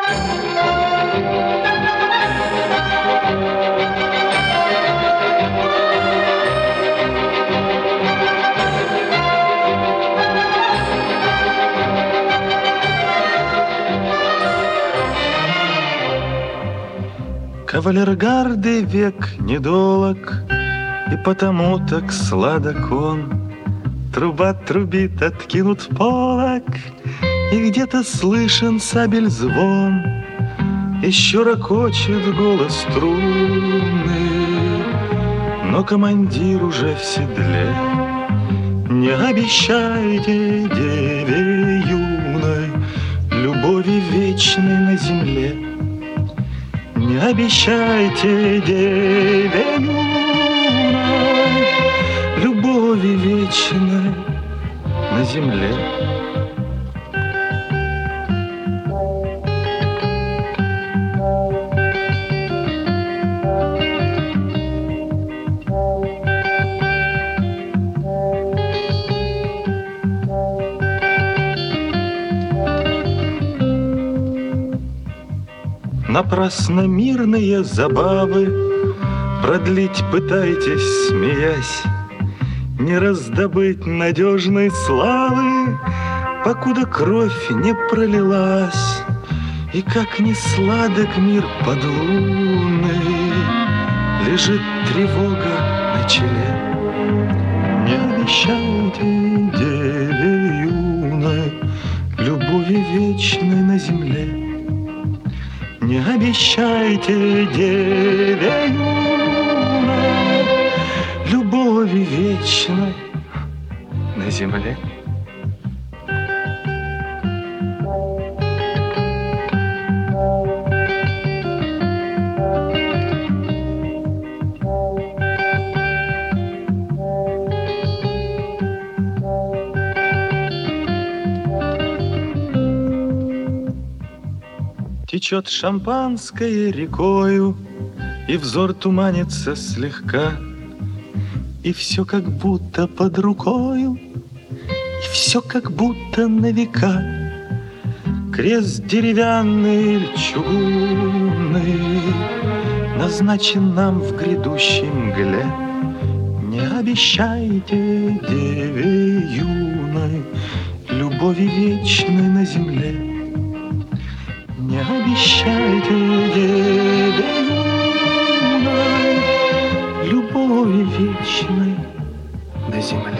Кавалергарды век недолог, и потому так сладок он. Труба трубит, откинут полог, и где-то слышен сабель звон. Еще ракочет голос трубный, но командир уже в седле. Не обещайте деве юной любови вечной на земле. Не обещайте деве юной любови вечной на земле. Напрасно мирные забавы продлить пытаетесь, смеясь, не раздобыть надежной славы, покуда кровь не пролилась. И как ни сладок мир подлунный, лежит тревога на челе. Не обещайте деве юной любови вечной на земле. Не обещайте деве юной любови вечной на земле. Течет шампанское рекою, и взор туманится слегка, и все как будто под рукою, и все как будто на века. Крест деревянный или чугунный назначен нам в грядущей мгле. Не обещайте деве юной любови вечной на земле. Не обещайте деве юной любови вечной на земле.